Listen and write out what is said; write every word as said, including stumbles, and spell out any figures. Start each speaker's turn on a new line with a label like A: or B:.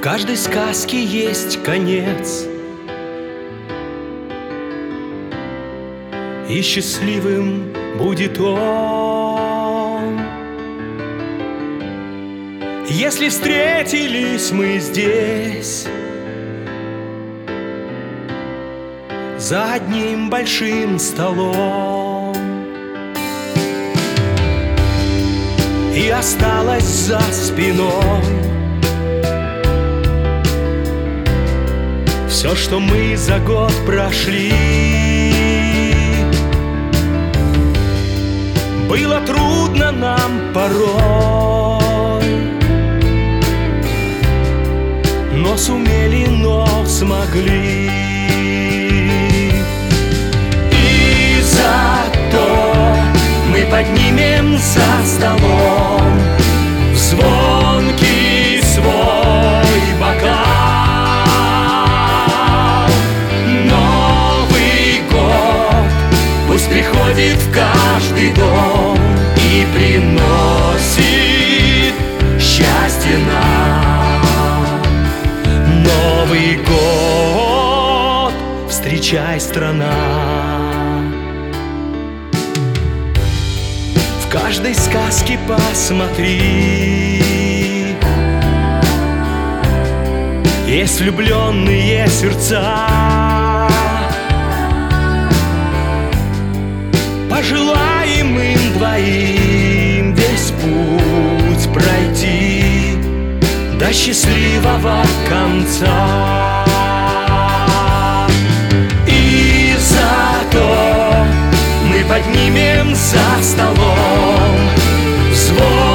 A: каждой сказке есть конец, и счастливым будет он. Если встретились мы здесь за одним большим столом, и осталось за спиной все, что мы за год прошли. Было трудно нам порой, но сумели, но смогли. И зато мы поднимем за столом звонкий свой бокал. Новый год пусть приходит в каждый дом и приносит счастье нам. Новый год встречай, страна. В каждой сказке посмотри, есть влюбленные сердца. Пожелаем им двоим весь путь пройти до счастливого конца. И зато мы поднимем за столом звон.